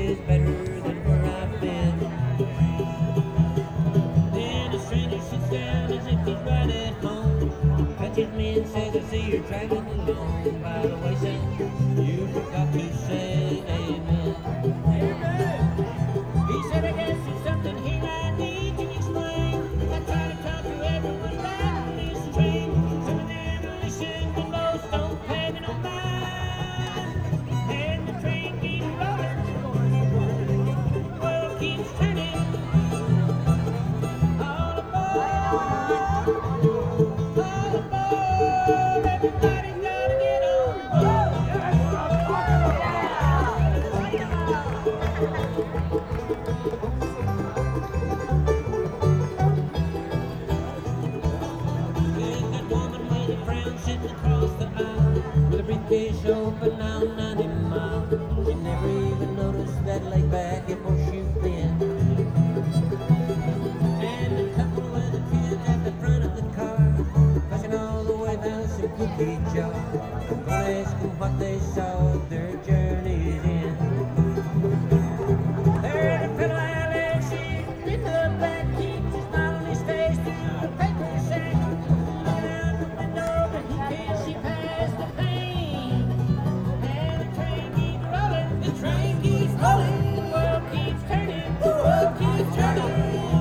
is better than where I've been. Then a stranger sits down as if he's right at home, touches me and says, I see you're traveling alone. By the way, son, you forgot to say amen. He said, I guess there's something here I need to explain. I try to talk to everyone riding this train. Some of them listen, but most don't pay me no mind. And the train keeps rolling, the world keeps turning. All aboard, everybody's gotta get on board. There's that woman with a frown sitting across the aisle, with a briefcase open now 90 miles. She never even noticed that laid back and horseshoe bin. And a couple with a kid at the front of the car, pushing all the way down some cookie jar. I'm gonna ask them what they saw at their journey's end. There's a fellow Alex in the back, keeps his smile on his face through the paper sack. Looking out the window, but he can't see past the pane. And the train keeps rolling, the train keeps rolling, the world keeps turning, the world keeps turning.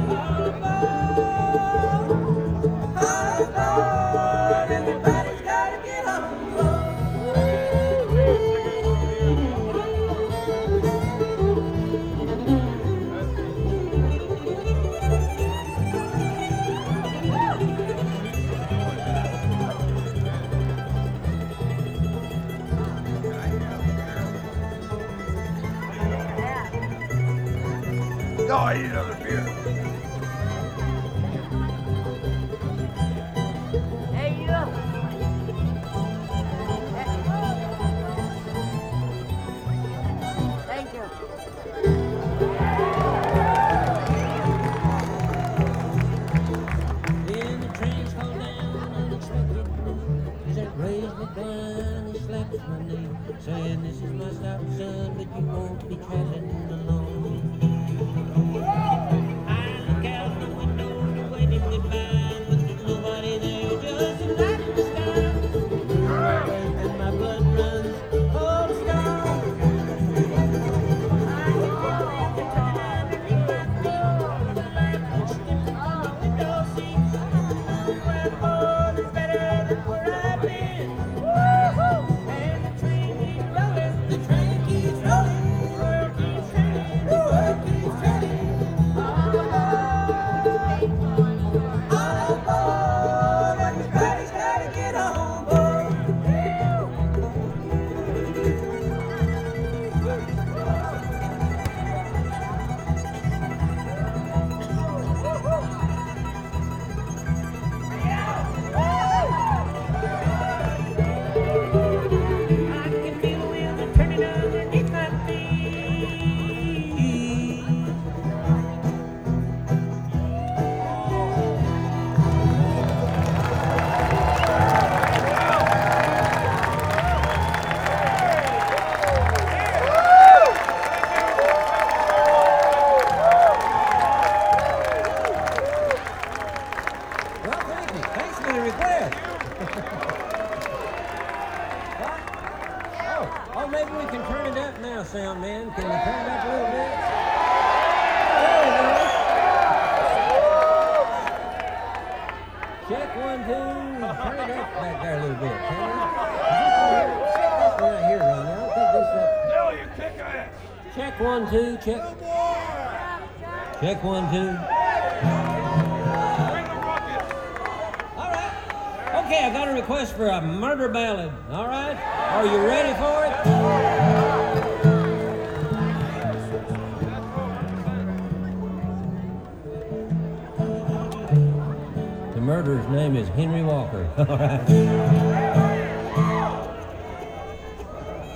All aboard, everybody's gotta get on board. No, I need another beer. Hey, you. Thank you. Then the train slows down unexpectedly. As I raise my gun, he slaps my knee, saying, this is my stop, son, but you won't be traveling alone. I look out the window to wave him goodbye, but there's nobody there, just a light in the sky. And my blood runs cold stone. I can feel the time underneath my floor, the light pushed on the window seat. Where the board is better than where I've been. Woo-hoo! And the train keeps rolling, the train keeps rolling, the world keeps turning, the world keeps turning. All aboard, everybody's gotta get on board. I can feel the wheels are turning underneath my feet. Well, thank you. Thanks for the request. What? Oh, maybe we can turn it up now, sound man. Can we turn it up a little bit? There we go. Check 1, 2. Turn it up back there a little bit, can we? This one right here, Ron. I don't think this up. No, you kick ass. Check 1, 2. Check. Check 1, 2. Bring the rockets. All right. Okay, I got a request for a murder ballad. All right. Are you ready for it? The murderer's name is Henry Walker. All right.